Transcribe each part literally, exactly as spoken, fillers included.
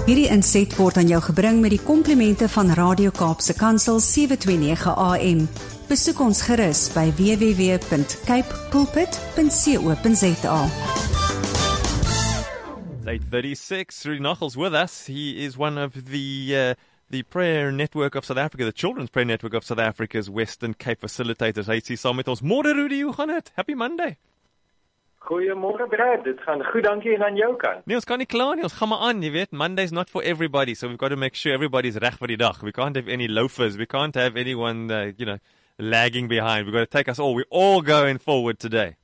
Hierdie inset word aan jou gebring met die komplimente van Radio Kaapse Kansel sewe twee nege A M. Besoek ons gerus by w w w punt cape pulpit punt co punt za. It's eight thirty-six. Rudy Knuckles with us. He is one of the uh, the prayer network of South Africa, the children's prayer network of South Africa's Western Cape facilitators. Hy sê saam met ons. Môre Rudy, hoe gaan dit? Happy Monday. Goeiemôre Brad, dit gaan goed, dankie en aan jou kant. Nee, ons kan nie kla nie, ons gaan maar aan, jy weet, Monday's not for everybody, so we've got to make sure everybody's reg vir die dag. We can't have any loafers, we can't have anyone, uh, you know, lagging behind. We've got to take us all, we're all going forward today.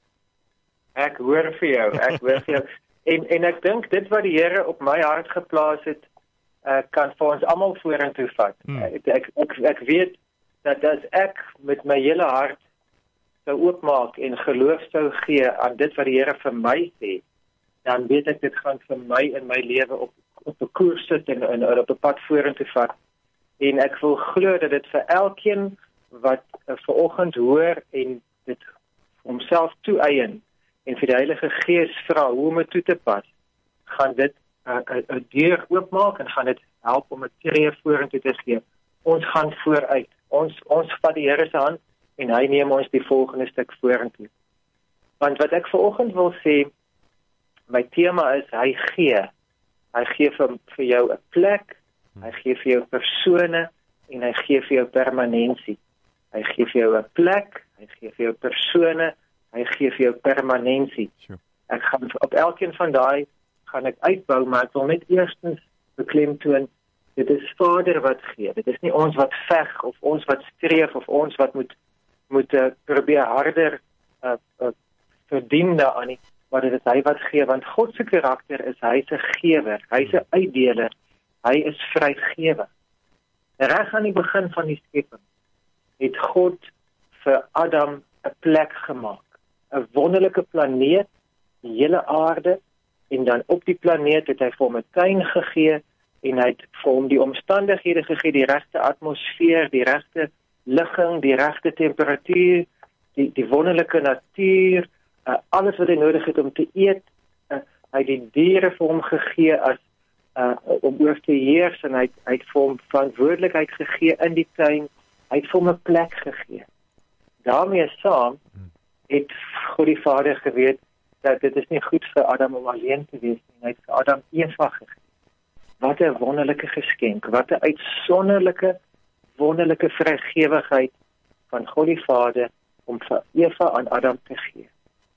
Ek hoor vir jou, ek hoor vir jou. En, en ek dink dit wat die Here op my hart geplaas het, uh, kan vir ons almal vorentoe vat. Hmm. Ek, ek, ek, ek weet dat as ek met my hele hart sou oopmaak en geloof sou gee aan dit wat die Here vir my sê, dan weet ek dit gaan vir my in my lewe op op 'n koers sit en, en, en op 'n pad vorentoe vat. En ek wil glo dat dit vir elkeen wat uh, vanoggend hoor en dit homself toeëien en vir die Heilige Gees vra hoe om dit toe te pas, gaan dit 'n uh, uh, deur oopmaak en gaan dit help om 'n tree vorentoe te gee. Ons gaan vooruit. Ons ons vat die Here se hand en hy neem ons die volgende stuk vorentoe. Want wat ek vanoggend wil sê, my tema is, hy gee. Hy gee vir, vir jou 'n plek, hy gee vir jou persone, en hy gee vir jou permanensie. Hy gee vir jou 'n plek, hy gee vir jou persone, hy gee vir jou permanensie. Sure. Ek gaan op elkeen van daai, gaan ek uitbou, maar ek wil net eerstens beklemtoon, dit is Vader wat gee, dit is nie ons wat veg, of ons wat streef, of ons wat moet moet uh, probeer harder uh, uh, verdien daaraan nie, maar dit is hy wat gee, want God se karakter is, hy is 'n gewer, hy is 'n uitdeler, hy is vrygewig. Reg aan die begin van die skepping, het God vir Adam 'n plek gemaak, 'n wonderlike planeet, die hele aarde, en dan op die planeet het hy vir hom 'n tuin gegee, en hy het vir hom die omstandighede gegee, die regte atmosfeer, die regte ligging, die regte temperatuur, die, die wonderlike natuur, uh, alles wat hy nodig het om te eet, uh, hy het die diere vir hom gegee as, uh, om oor te heers, en hy, hy het vir hom verantwoordelikheid gegee in die tuin, hy het vir hom 'n plek gegee. Daarmee saam het God die Vader geweet, dat dit is nie goed vir Adam om alleen te wees, en hy het vir Adam Eva gegee. Wat 'n wonderlike geskenk, wat 'n uitsonderlike wonderlike vrygewigheid van God die Vader om vir Eva aan Adam te gee.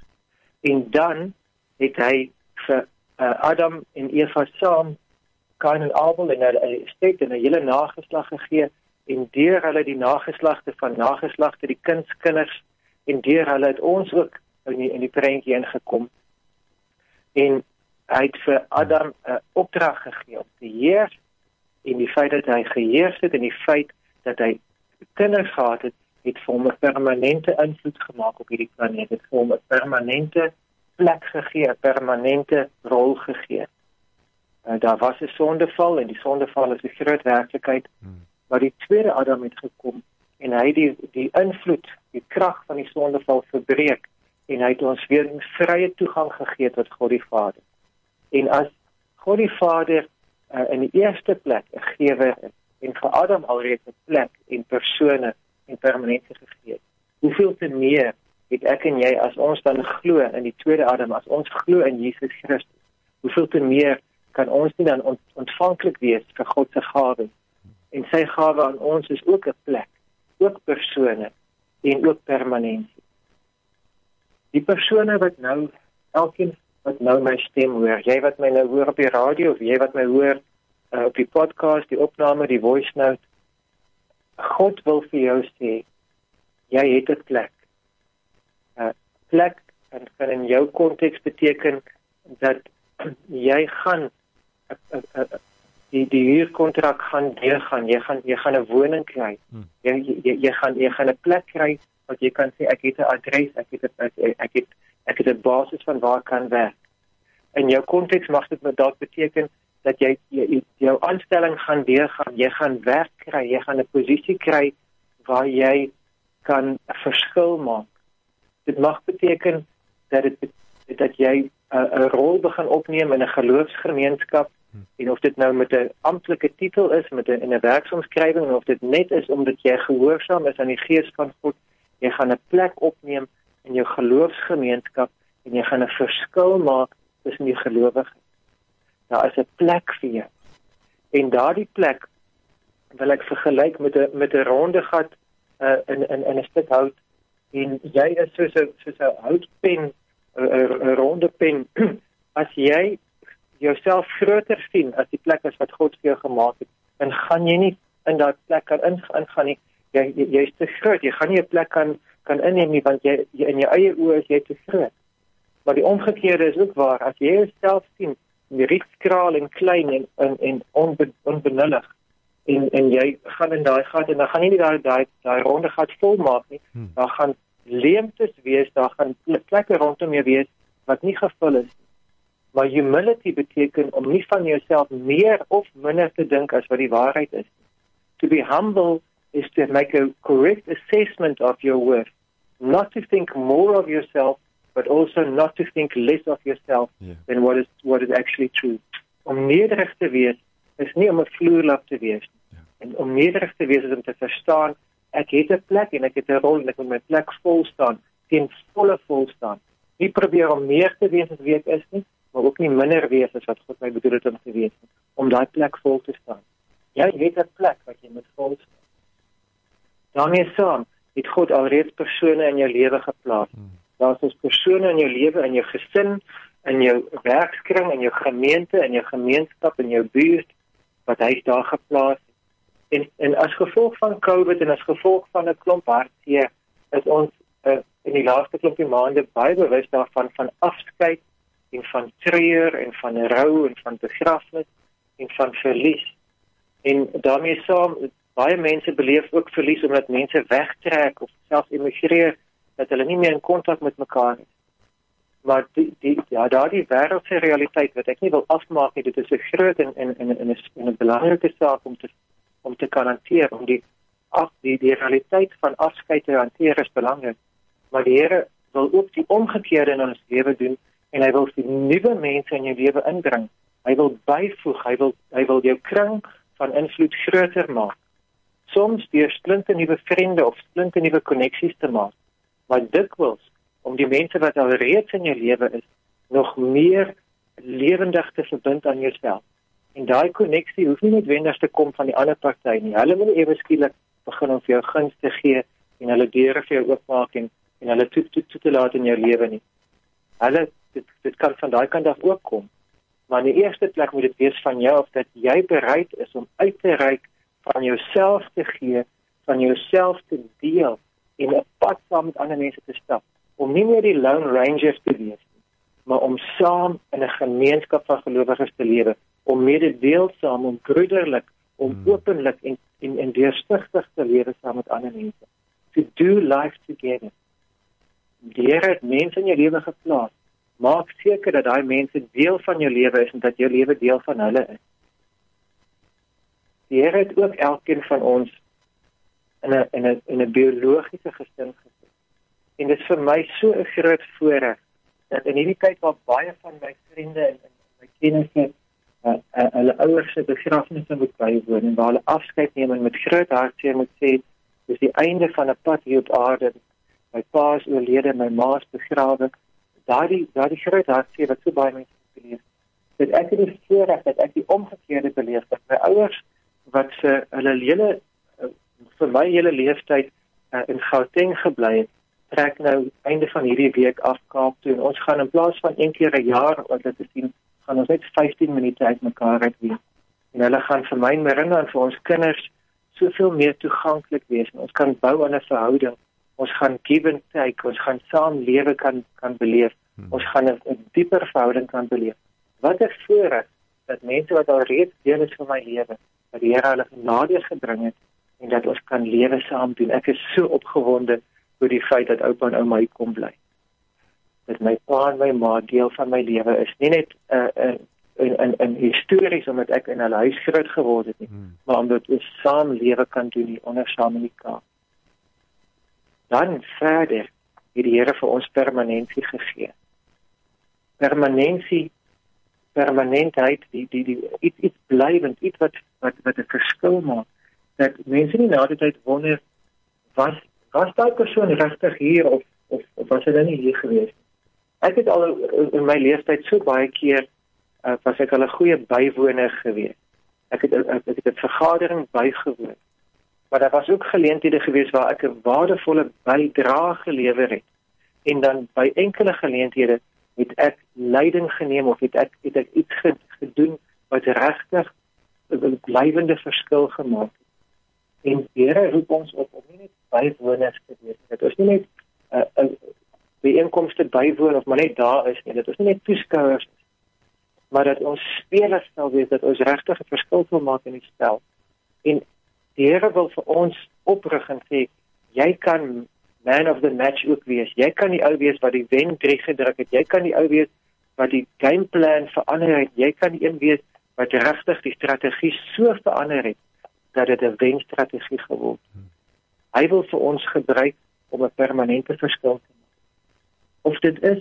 En dan het hy vir uh, Adam en Eva saam Kain en Abel en hy steek in 'n hele nageslag gegee, en deur hulle die nageslagte van nageslagte, die kindskinders, en deur hulle het ons ook in die, in die prentjie ingekom. En hy het vir Adam 'n uh, opdrag gegee om te heers, en die feit dat hy geheers het, en die feit dat hy kinders gehad het, het vir hom 'n permanente invloed gemaak op hierdie planeet, het vir hom 'n permanente plek gegee, 'n permanente rol gegee. Uh, daar was 'n sondeval, en die sondeval is 'n groot werklikheid, hmm. maar die tweede Adam het gekom, en hy die, die invloed, die krag van die sondeval verbreek, en hy het ons weer 'n vrye toegang gegee tot God die Vader. En as God die Vader uh, in die eerste plek 'n gewer is, en vir Adam alreeds 'n plek en persone en permanentie gegee, hoeveel te meer het ek en jy, as ons dan glo in die tweede Adam, as ons glo in Jesus Christus, hoeveel te meer kan ons nie dan ont- ontvanklik wees vir God se gawe, en sy gawe aan ons is ook 'n plek, ook persone en ook permanentie. Die persone wat nou, elkeen wat nou my stem hoor, jy wat my nou hoor op die radio, of jy wat my hoor uh, op die podcast, die opname, die voice note, God wil vir jou sê, jy het 'n plek. Uh, plek en kan in jou konteks beteken dat jy gaan uh, uh, uh, die die huurkontrak gaan deurgaan, jy gaan jy gaan 'n woning kry. Hmm. Jy, jy jy gaan jy gaan 'n plek kry wat jy kan sê ek het 'n adres, ek het 'n ek, ek het ek het 'n basis van waar ek kan werk. In jou konteks mag dit dalk beteken dat jy, jy jou aanstelling gaan deurgaan, jy gaan werk kry, jy gaan 'n posisie kry waar jy kan 'n verskil maak. Dit mag beteken dat dit dat jy 'n rol begin opneem in 'n geloofsgemeenskap, hmm. en of dit nou met 'n amptelike titel is, met 'n in 'n werksomskrywing, en of dit net is omdat jy gehoorsaam is aan die Gees van God, jy gaan 'n plek opneem in jou geloofsgemeenskap en jy gaan 'n verskil maak tussen die gelowiges. Daar is 'n plek vir jou. En daardie plek wil ek vergelyk met 'n met 'n ronde gat uh, in in in 'n stuk hout, en jy is soos 'n soos 'n houtpen, 'n ronde pen. As jy jouself groter sien as die plek is wat God vir jou gemaak het, dan gaan jy nie in daai plek kan ingaan nie. Jy jy's te groot. Jy gaan nie 'n plek kan kan inneem nie, want jy, jy in jou eie oë is jy te groot. Maar die omgekeerde is ook waar. As jy jouself sien, rietskraal en klein en en, en onbe, onbenullig, en en jy gaan in daai gat, en dan gaan jy nie daai daai daai ronde gat volmaak nie. Hmm. Daar gaan leemtes wees, daar gaan plekke rondom jou wees wat nie gevul is. Maar humility beteken om nie van jouself meer of minder te dink as wat die waarheid is. To be humble is to make a correct assessment of your worth. Not to think more of yourself, but also not to think less of yourself yeah. than what is what is actually true. Om nederig te wees is nie om 'n vloerlap te wees. Yeah. En om nederig te wees is om te verstaan, ek het 'n plek en ek het 'n rol en ek moet my plek vol staan, ten volle vol staan. Nie probeer om meer te wees as wie ek is nie, maar ook nie minder wees as wat God my bedoel het om te wees nie, om daai plek vol te staan. Jy het 'n plek wat jy moet vol staan. Daarmee saam het God alreeds persone in jou lewe geplaas. Hmm. Daar is persone in jou lewe, in jou gesin, in jou werkskring, in jou gemeente, in jou gemeenskap, in jou buurt, wat hy daar geplaas het. En, en as gevolg van COVID en as gevolg van 'n klomp hartseer, is ons uh, in die laaste klompie maande baie bewus daarvan, van afskeid, en van treur, en van rou, en van begrafnis, en van verlies. En daarmee saam, baie mense beleef ook verlies, omdat mense wegtrek, of selfs emigreer, dat hulle nie meer in kontak met mekaar is. Maar die, die, ja, daardie wêreldse realiteit, wat ek nie wil afmaak nie, dit is 'n groot en, en, en, en, en 'n belangrike saak om te, om te kan hanteer, om die, af, die, die realiteit van afskeid te hanteer is belangrik. Maar die Here wil ook die omgekeerde in ons lewe doen, en hy wil die nuwe mense in jou lewe inbring. Hy wil byvoeg, hy wil, hy wil jou kring van invloed groter maak. Soms deur splinte nuwe vriende of splinte nuwe koneksies te maak, maar dikwels om die mense wat al reeds in jou lewe is, nog meer lewendig te verbind aan jouself. En daai koneksie hoef nie noodwendig te kom van die ander party nie. Hulle moet ewe skielik begin om vir jou guns te gee, en hulle deure vir jou oopmaak, en, en hulle toe, toe, toe te laat in jou lewe nie. Hulle, dit, dit kan van daai kant af ook kom. Maar in die eerste plek moet dit wees van jou, of dat jy bereid is om uit te reik, van jouself te gee, van jouself te deel, en 'n pad saam met ander mense te stap, om nie meer die lone rangers te wees, maar om saam in 'n gemeenskap van gelowiges te lewe, om mededeelsaam, om broederlik, om hmm. openlik en, en, en deursigtig te lewe saam met ander mense. To do life together. Die Here het mense in jou lewe geplaas. Maak seker dat daai mense deel van jou lewe is, en dat jou lewe deel van hulle is. Die Here het ook elkeen van ons in 'n in 'n in 'n biologiese gesin gesit. En dit is vir my so 'n groot voorreg dat in hierdie tyd waar baie van my vriende en, en my kennisse uh, uh, hulle ouers se begrafnisse moet bywoon, en waar hulle afskeid neem en met groot hartseer moet sê, dis die einde van 'n pad hier op aarde. My pa is oorlede, my ma is begrawe. Daardie daardie groot hartseer wat so baie mense beleef. Dat ek het die voorreg dat ek die omgekeerde beleef, dat my ouers wat vir hulle hele vir my hele leeftyd uh, in Gauteng gebly het, trek nou einde van hierdie week af Kaap toe, en ons gaan in plaas van een keer 'n jaar, wat dit te sien, gaan ons net vyftien minute uit mekaar uit wees. En hulle gaan vir my en Marinda en vir ons kinders soveel meer toeganklik wees, en ons kan bou aan 'n verhouding, ons gaan give and take, ons gaan saam lewe kan kan beleef, hmm. ons gaan 'n dieper verhouding kan beleef. Wat 'n voorreg dat mense wat al reeds deel is van my lewe, dat die Here hulle genade gebring het, en dat ons kan lewe saam doen. Ek is so opgewonde oor die feit dat oupa en ouma hier kom bly. Dat my pa en my ma deel van my lewe is. Nie net uh, in, in, in histories, omdat ek in hulle huis groot geword het nie, hmm. maar omdat ons saam lewe kan doen hier onder saam in die Kaap. Dan verder het die Here vir ons permanentie gegee. permanentie, permanentheid, die, die, die, iets, iets blijvend, iets wat, wat, wat een verschil maakt. Dat mensen nie na die tyd wonder, was, was die persoon regtig hier, of, of, of was hy dan nie hier geweest? Ek het al in my leeftijd so baie keer, uh, was ek al 'n goeie bywoner geweest. Ek het, ek, ek het 'n vergadering bygewoon. Maar daar was ook geleenthede geweest waar ek 'n waardevolle bydrae gelewer het. En dan by enkele geleenthede het ek leiding geneem of het ek het ek iets gedoen wat regtig 'n blywende verskil gemaak het. En die Here roep ons op om nie net bywoners te wees. Dit is nie net 'n uh, uh, byeenkomste bywoon of maar net daar is nie. Dit is nie net toeskouers nie. Maar dat ons spelers sal wees, dat ons regtig 'n verskil wil maak in die spel. En die Here wil vir ons oprig en sê, jy kan man of the match ook wees. Jy kan die ou wees wat die wen drie gedruk het. Jy kan die ou wees wat die gameplan verander het. Jy kan die een wees wat regtig die strategie so verander het dat dit 'n wenstrategie geword het. Hy wil vir ons gebruik om 'n permanente verskil te maak. Of dit is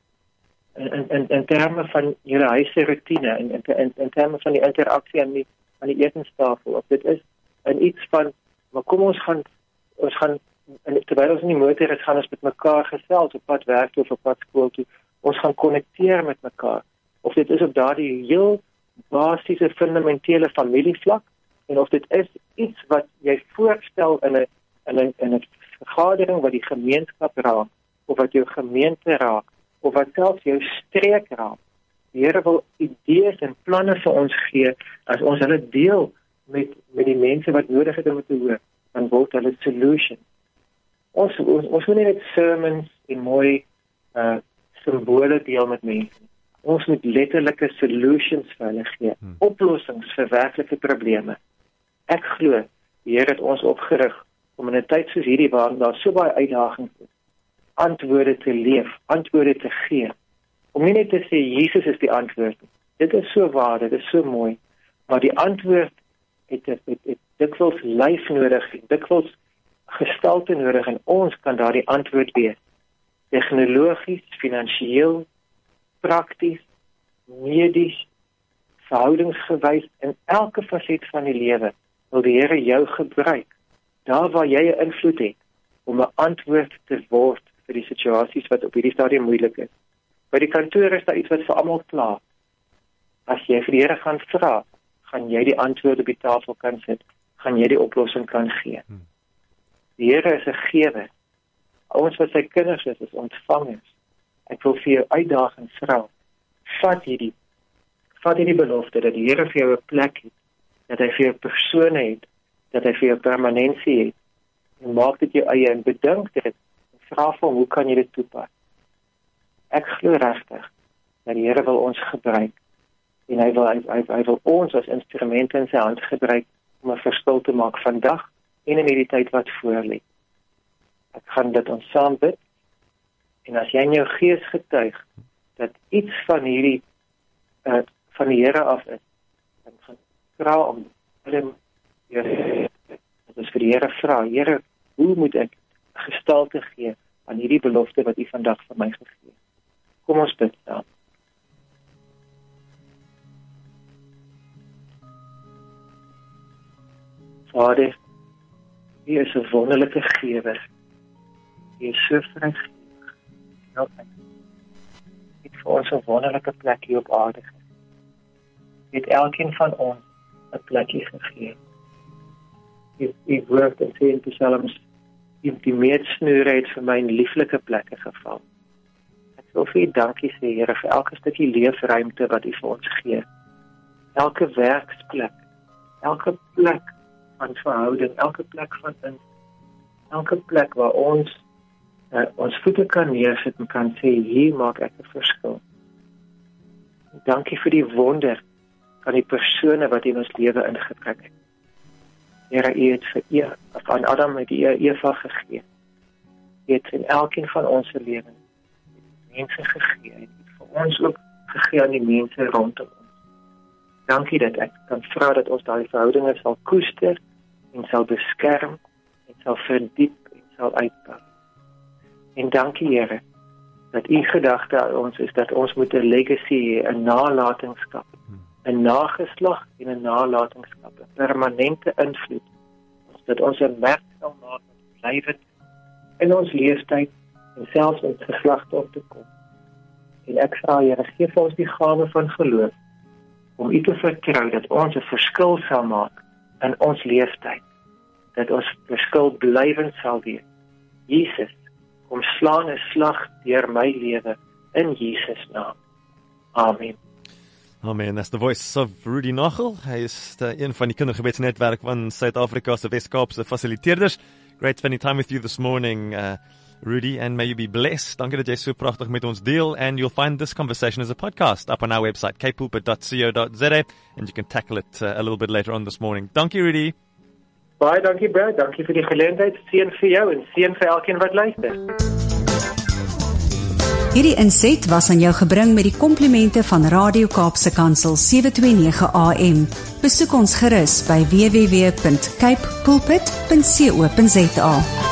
in in in terme van julle huise rotine en in, in in terme van die interaksie aan die aan die etenstafel, of dit is in iets van, maar kom ons gaan ons gaan en terwyl ons in die motor is, gaan ons met mekaar gesels op pad werk toe of op pad skool toe. Ons gaan konnekteer met mekaar. Of dit is op daardie heel basiese fundamentele familievlak, en of dit is iets wat jy voorstel in 'n in 'n in 'n vergadering wat die gemeenskap raak, of wat jou gemeente raak, of wat selfs jou streek raak. Die Here wil idees en planne vir ons gee, as ons hulle deel met met die mense wat nodig het om te hoor, dan word hulle solution. Ons, ons, ons moet nie net sermons en mooi uh, simbole deel met mense. Ons moet letterlike solutions vir hulle gee, hmm. oplossings vir werklike probleme. Ek glo, die Here het ons opgerig om in 'n tyd soos hierdie waar daar so baie uitdagings is, antwoorde te leef, antwoorde te gee. Om nie net te sê, Jesus is die antwoord. Dit is so waar, dit is so mooi. Maar die antwoord het, het, het, het dikwels lyf nodig, dikwels gestalte nodig, en ons kan daardie antwoord wees. Tegnologies, finansiëel, prakties, medies, verhoudingsgewys, in elke faset van die lewe wil die Here jou gebruik, daar waar jy 'n invloed het, om 'n antwoord te word vir die situasies wat op hierdie stadium moeilik is. By die kantoor is daar iets wat vir almal klaar. As jy vir die Here gaan vra, gaan jy die antwoord op die tafel kan sit, gaan jy die oplossing kan gee. Hmm. Die Here is 'n gewer. Ons wat sy kinders is, is ontvangers. Ek wil vir jou uitdaging vra, vat hierdie, vat hierdie belofte, dat die Here vir jou 'n plek het, dat hy vir jou persone het, dat hy vir jou permanentie het, en maak dit jou eie, en bedink dit, en vra vir hom, hoe kan jy dit toepas? Ek glo regtig, dat die Here wil ons gebruik, en hy wil, hy, hy, hy wil ons as instrumente in sy hand gebruik, om 'n verskil te maak vandag, en in die tyd wat voor lê. Ek gaan dit ons saam bid, en as jy in jou gees getuig, dat iets van hierdie, uh, van die Here af is, dan gaan vra om, dat ons vir die Here vra, Here, hoe moet ek gestalte gee aan hierdie belofte wat U vandag vir my gegee het? Kom ons bid saam. Vader, U is 'n wonderlike gewer. U is so vrygewig. Nou, U het vir ons 'n wonderlike plek hier op aarde gegee. U het elkeen van ons 'n plekkie gegee. U, u woord en sê in Psalms, U het die meetsnoere het vir my in lieflike plekke geval. Ek wil vir U dankie sê, Here, vir elke stukkie leefruimte wat U vir ons gee. Elke werksplek, elke plek van verhouding, elke plek van in, elke plek waar ons uh, ons voete kan neersit en kan sê, hier maak ek 'n verskil. Dankie vir die wonder van die persone wat in ons lewe ingetrek het. Here, U het vir Eva, van Adam het U Eva gegee. U het in elkeen van ons se lewens mense gegee. U het vir ons ook gegee aan die mense rondom ons. Dankie dat ek kan vra dat ons daai verhoudinge sal koester en sal beskerm en sal verdiep en sal uitbou. En dankie, Here, dat u gedagte aan ons is dat ons moet 'n legacy hê, 'n nalatenskap, 'n nageslag en 'n nalatenskap, 'n permanente invloed, dat ons 'n merk sal maak wat blywend in ons leeftyd en selfs met geslagte op te kom. En ek vra Here, gee vir ons die gawe van geloof om u te vertrou dat ons 'n verskil sal maak in ons leeftyd, dat ons verskil blywend sal wees. Jesus, kom slaan 'n slag deur my lewe in Jesus naam. Amen. Amen. That's the voice of Rudy Nachel. Hy is uh, een van die kindergebedsnetwerk van Suid-Afrika se Wes-Kaapse fasiliteerders. Great spending time with you this morning, uh, Rudy, and may you be blessed. Dankie dat jy so pragtig met ons deel, and you'll find this conversation as a podcast up on our website, cape pulpit dot co dot za, and you can tackle it uh, a little bit later on this morning. Dankie, Rudy. Baie dankie, Brad. Dankie vir die geleentheid. Seën vir jou en seën vir elkeen wat luister. Hierdie inset was aan jou gebring met die komplimente van Radio Kaapse Kansel sewe twee nege A M. Besoek ons gerus by w w w punt cape pulpit punt co punt za.